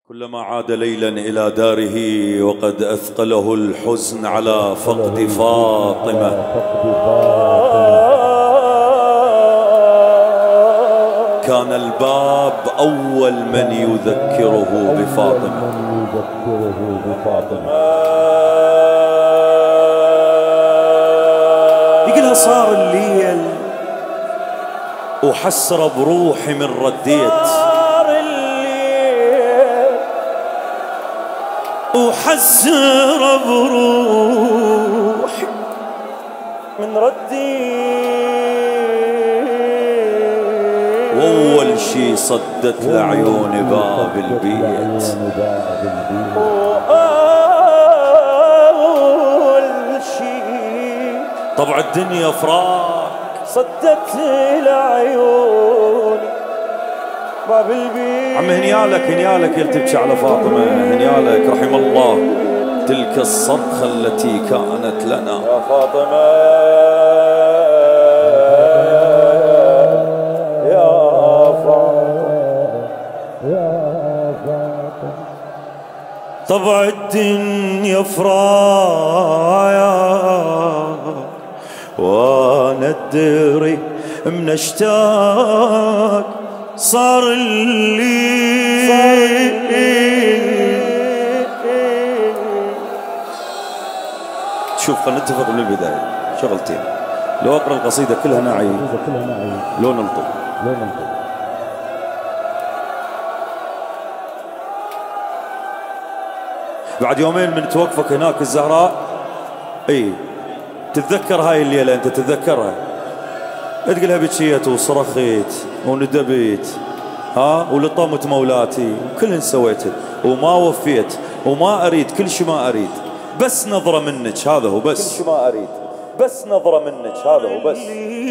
كلما عاد ليلا إلى داره وقد أثقله الحزن على فقد فاطمة، كان الباب أول من يذكره بفاطمة. يقولها صار الليل وحسر بروحي من رديت، وحسر بروحي من ردي، وأول شي صدت لعيوني باب البيت، وأول شي طبع الدنيا فراق صدت لعيوني باب البيت. عم هنيالك هنيالك يا تبكي على فاطمة، هنيالك رحم الله تلك الصرخة التي كانت لنا يا فاطمة يا فاطمة يا فاطمة. طبع الدنيا فرايا وانا ادري من اشتاق، صار الليل شوف خلينا نتفق من البداية شغلتين، لو اقرا القصيدة كلها نعي لو نلطق. بعد يومين من توقفك هناك الزهراء، اي تتذكر هاي الليلة، انت تتذكرها، تقولها بكيت وصرخيت وندبيت ولطمت مولاتي وكل سويته وما وفيت وما اريد كل شي ما اريد، بس نظرة منك هذا هو بس، كل شي ما اريد بس نظرة منك هذا هو بس.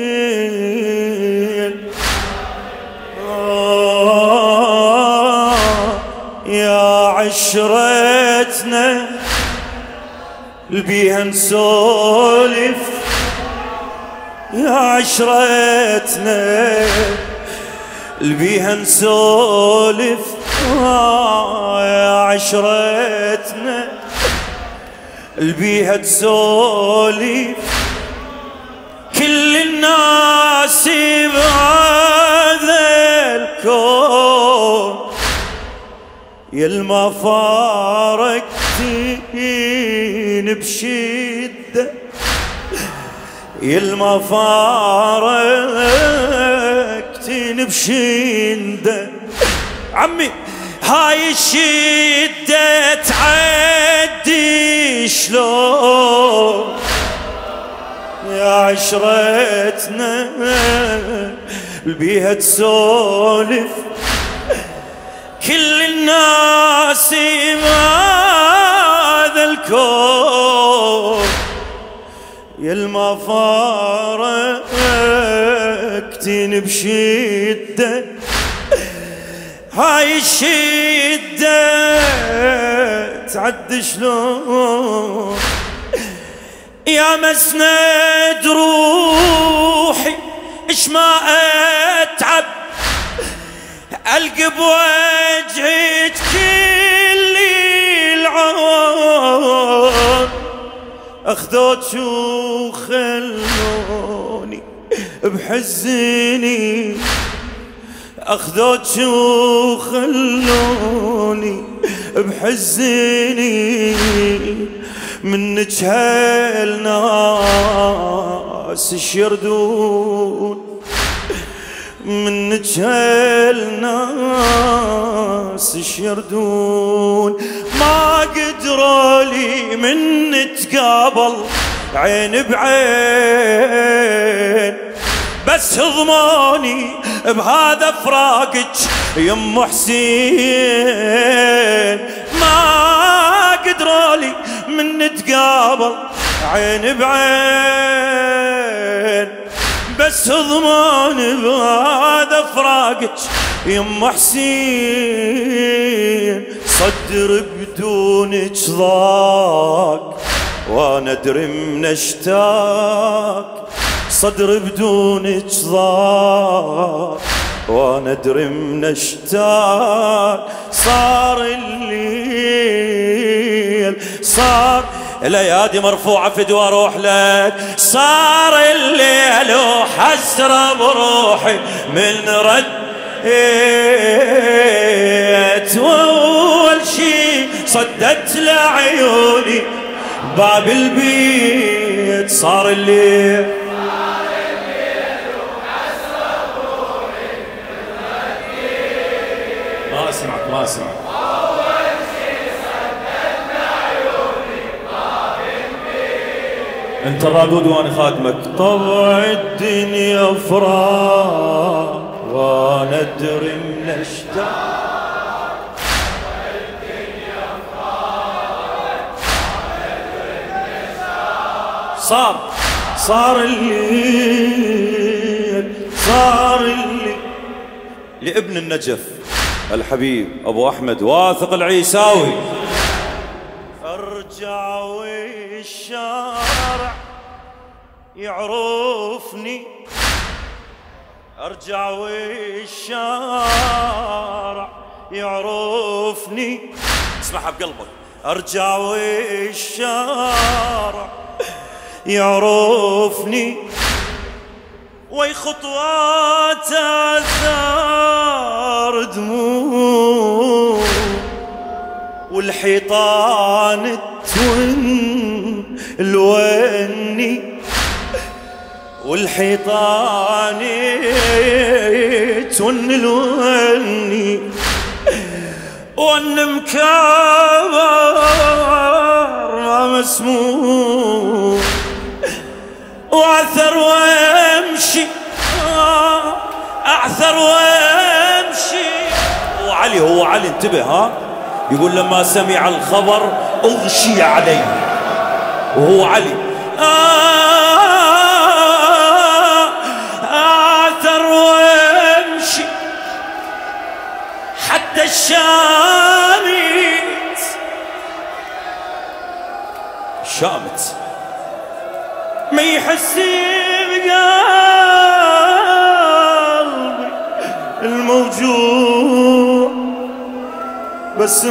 يا عشرتنا البيها نسولف، يا عشرتنا البيها نسولف، يا عشرتنا البيها تسولف، كل الناس بهذا الكون يلما فارقتين بشدة، يلما فارقتين بشدة. عمي هاي الشدة تعدي شلون، يا عشرتنا البيها تسولف، كل الناس بهذا الكون يلما فارقتين بشدة، هاي الشدة تعد شلون، يا مسند روحي اش ما اتعب، القى بوجهك كل العون، اخذوك وخلوني بحزني، اخذوك وخلوني بحزني، منك هالناس يشردون، منك هالناس يشردون، ما قدروا لي من نتقابل عين بعين، بس هضموني بهذا فراقك يم حسين، ما قدروا لي من نتقابل عين بعين، بس هضموني بهذا فراقك يم حسين، صدر بدونك ضاق وانا ادري من اشتاق، صدر بدونك ضاق وندري من اشتاق. صار الليل صار الايادي مرفوعة فدوى اروح لك. صار الليل وحسرة بروحي من رديت، واول شي صدت لعيوني باب البيت. صار الليل وحسرة بروحي من رديت. ما اسمعك ما اسمعك. انت الرادود وانا خادمك. طبع الدنيا فراق وانا ادري من اشتاق. طبع الدنيا فراق وانا ادري من اشتاق. صار الليل صار الليل لابن النجف الحبيب ابو احمد واثق العيساوي. ارجع والشارع يعرفني، ارجع والشارع يعرفني. اسمعها بقلبك. ارجع والشارع يعرفني، وي خطوات اثار دموع، والحيطان تون الوني، والحيطان تون الوني، والنمكار ما مسموع، واعثر وامشي اعثر وامشي. وعلي هو علي انتبه ها، يقول لما سمع الخبر اغشي علي، وهو علي اعثر وامشي حتى الشامت ما يحس بقلبي الموجوع، بس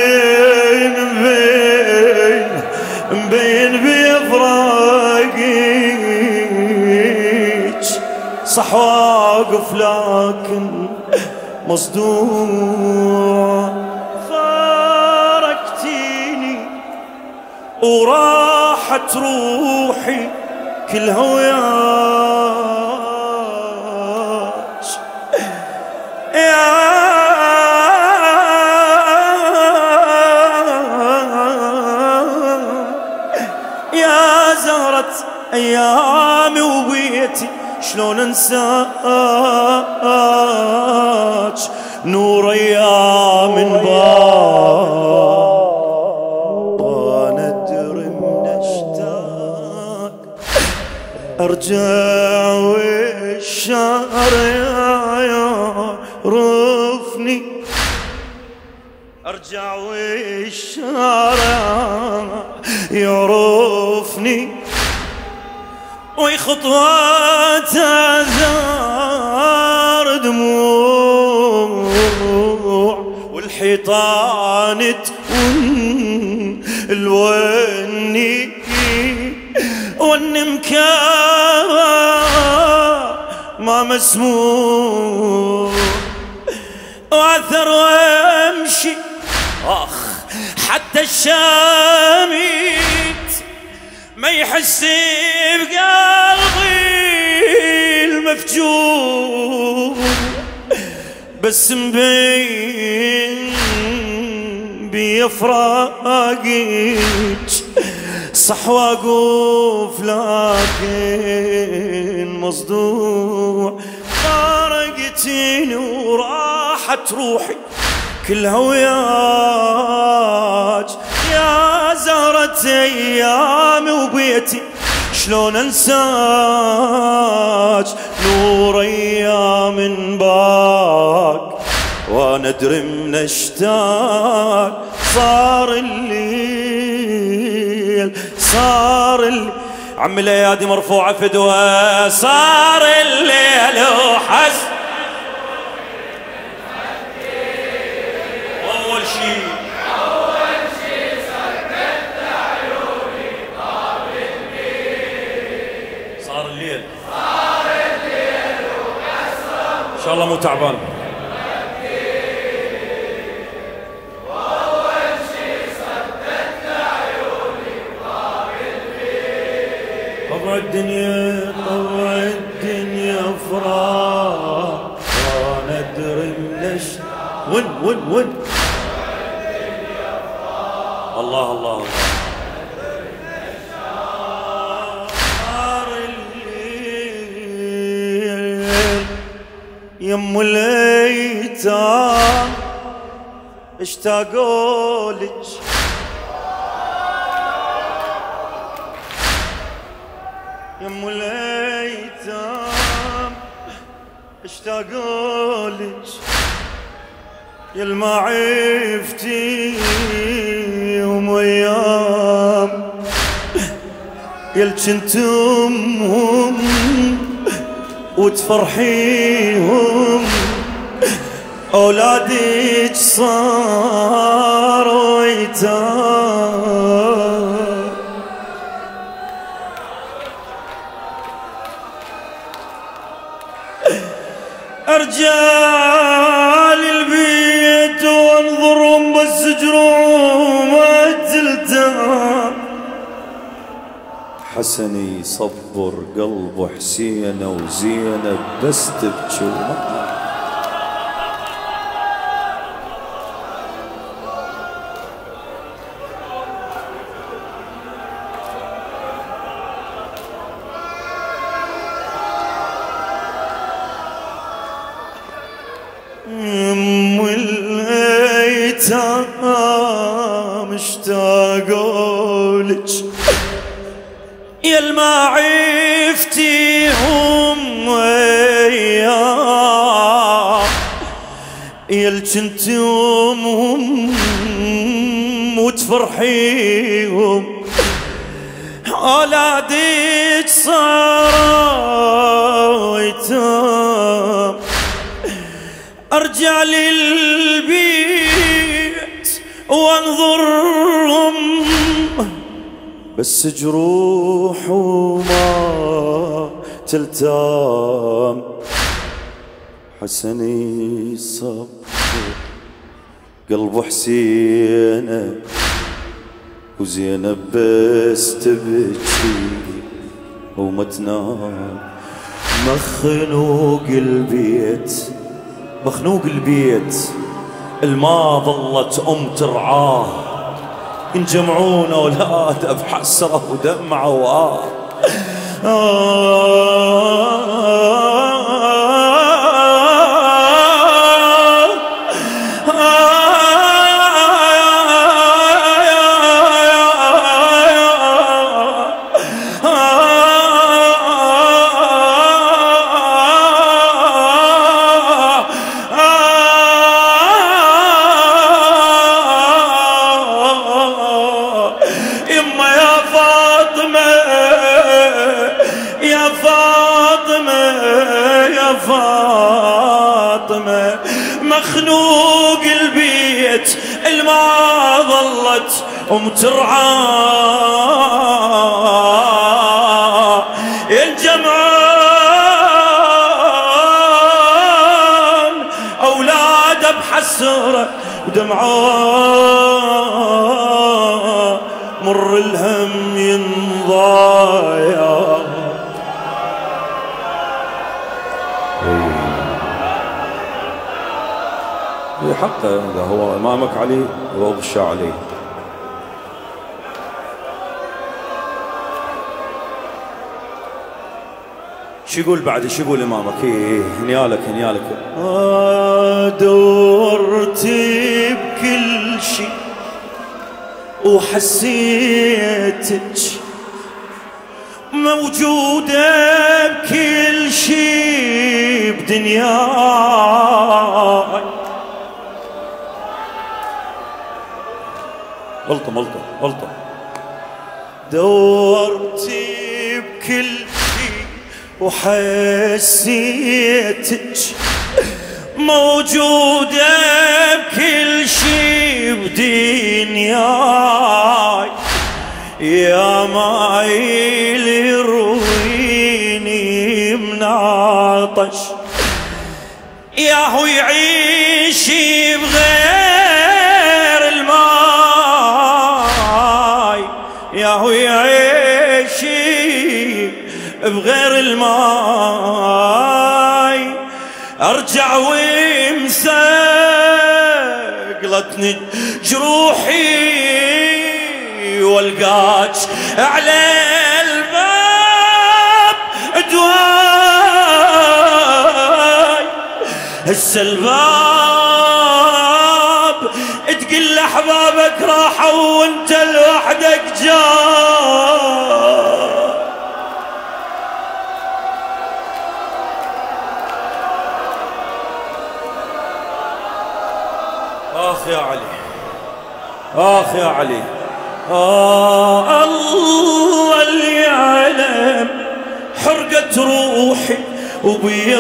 مبين بفراقك. صح واقف لكن مصدوع. فارقتيني وراحت روحي كلها وياك يا زهرة أيامي وبيتي، شلون انساك نور أيام باب، وانا ادري من اشتاق. ارجع والشارع يعرفني، ارجع والشارع يعرفني، وي خطوات اثار دموع، والحيطان تون الوني، والنمكار ما مسموع، واعثر وامشي حتى الشامت ما يحس بقلبي المفجوع، بس مبين بيفراقك. صح واقف لكن مصدوع. فارقتيني وراحت روحي كلها وياك يا زهرة ايامي وبيتي، شلون انساك نور ايام باك، وانا ادري من اشتاق. صار الليل عم الايادي مرفوعه فدوى. صار الليل وحس الله مو تعبان. طبع الدنيا طبع الدنيا فراق ما ندري ليش ون الله الله الله يم الايتام اشتاقوا لك يم الايتام اشتاقوا لك يا ما عفتي يوم ايام يا كنتم وتفرحيهم اولادك صاروا ايتام ارجال البيت وانظرهم بس جروما تلتام حسني صبر قلبه حسين وزينب بس تبكي والايتام اشتاقوا لك يا الما عفتيهم وياه يا الجنتم وتفرحيهم اولادك صاروا ايتام ارجع للبيت وانظرهم بس جروح وما تلتام حسني صبر قلبه حسينه وزينب بس تبكي وما تنام مخنوق البيت مخنوق البيت الما ظلت ترعاه ينجمعون أولاد بحسرة ودمعة فاطمة مخنوق البيت الما ظلت ترعاه الجمعان أولاده بحسرة ودمعاه مر الهم ينضايا حقه إذا هو امامك علي واغشى عليه شو يقول بعد شو يقول امامك هنيالك دورتي بكل شي وحسيتك موجودة بكل شي بدنياي غلطة دورتي بكل شي وحسيتك موجودة بكل شي بدنياي يا مايل يرويني من عطش ياهو يعيش بغير الماي، ياهو يعيش بغير الماي، ارجع ومثقلتني جروحي والقاك على الباب دواي. هسه الباب تقل احبابك راحوا وانت لوحدك جاي. آخ يا علي، آخ يا علي، الله اللي يعلم حرقت روحي وبي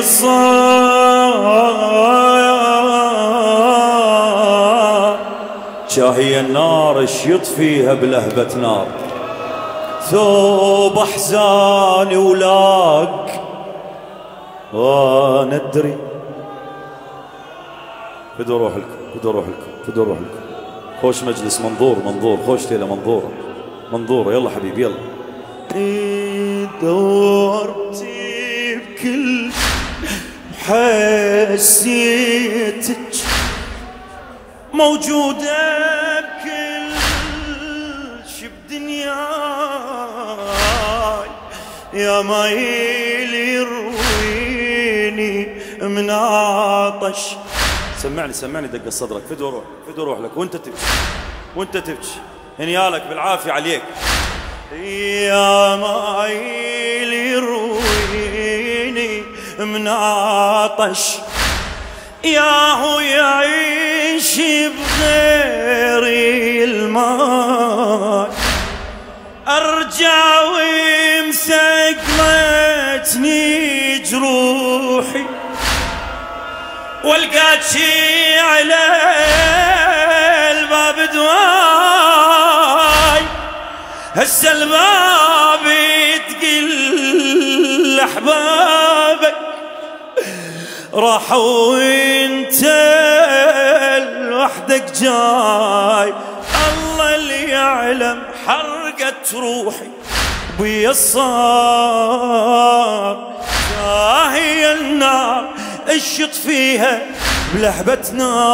الصار. شاهي النار اش يطفيها بلهبة نار، ثوب احزاني ولاق وانا ادري. بدو اروح لكم، بدو اروح لكم، بدو اروح لكم. خوش مجلس، منظور منظور، خوش ليلة منظورة منظورة. يلا حبيبي يلا. دورتي بكل حسيتك موجودة بكل شي بدنياي، يا مايل يرويني من عطش. سمعني سمعني دق صدرك. فدو روح، فدو روح لك وانت تبكي، وانت تبكي هنيالك بالعافية عليك. يا مايل يرويني من عطش، ياهو يعيش بغير الماء، ارجع ومثقلتني جروحي والقاكي على الباب دواي. هسه الباب تقل احبابك راحوا وانت لوحدك جاي. الله اللي يعلم حرقت روحي بي الصار. شاهي النار اشط فيها بلهبة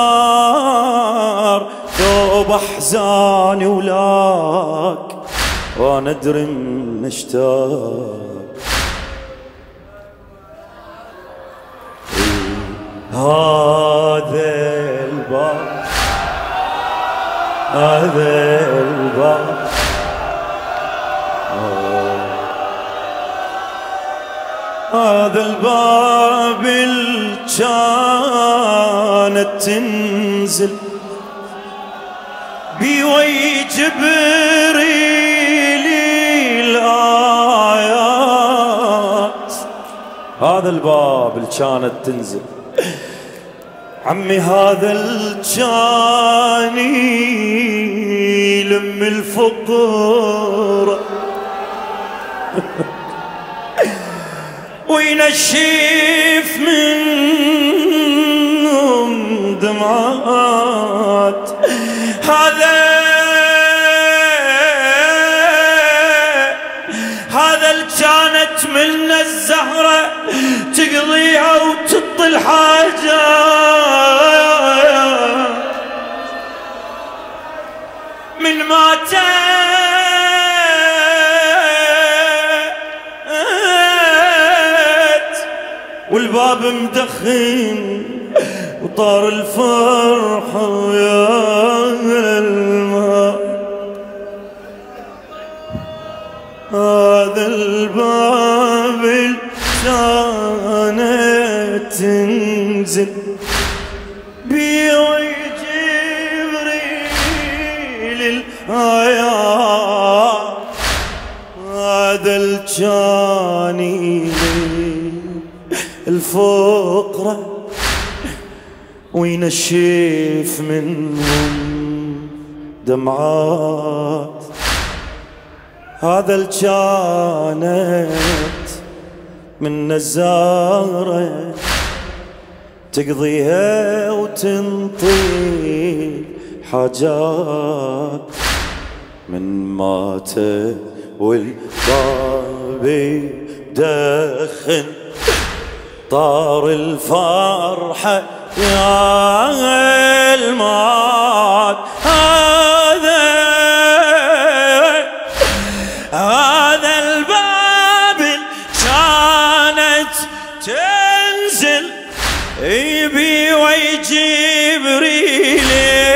نار، ثوب احزاني ولاك وانا ادري مشتاق. هذا الباب، هذا الباب، هذا الباب اللي كانت تنزل بي وي جبريل الآيات. هذا الباب اللي كانت تنزل عمي، هذا اللي كان يلم الفقر وينشف منهم دمعات. هذا اللي كانت من الزهرة تقضيها وتطي الحاجات من مات والباب مدخن وطار الفرح ويا الماء. هذا الباب اللي كانت تنزل بي وي جبريل الآيات. هذا اللي كان الفقرة وينشف منهم دمعات. هذا اللي كانت من الزهرة تقضيها وتنطي حاجات من مات والباب يدخن طار الفرحة يا المات. هذا الباب كانت تنزل يبي ويجيب ريل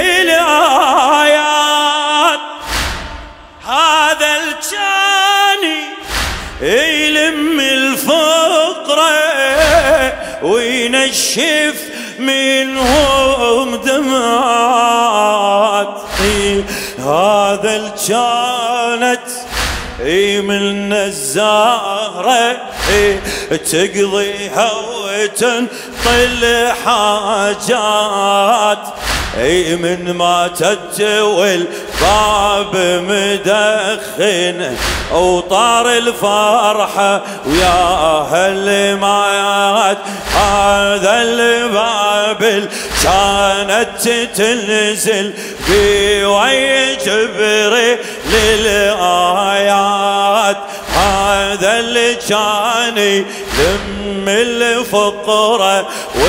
الآيات. هذا الجاني يلم الفقرة وينشف منهم دمعات. هذا الجانت من الزهرة تقضيها وتنطي حاجات من ماتت والباب مدخن وطار الفرحة وياها اللي مات. هذا الباب كانت تنزل بي ويجبري للآيات. هذا اللي كان يلم الفقرة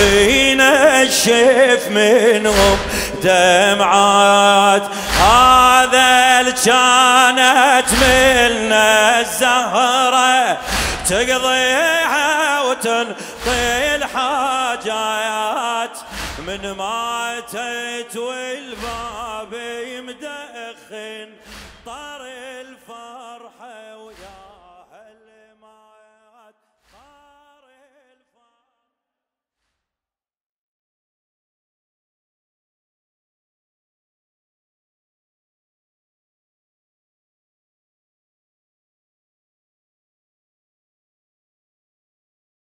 وينشف منهم دمعات. هذا اللي كانت من الزهرة تقضيها وتنطي الحاجات من ماتت والباب يمدخن طار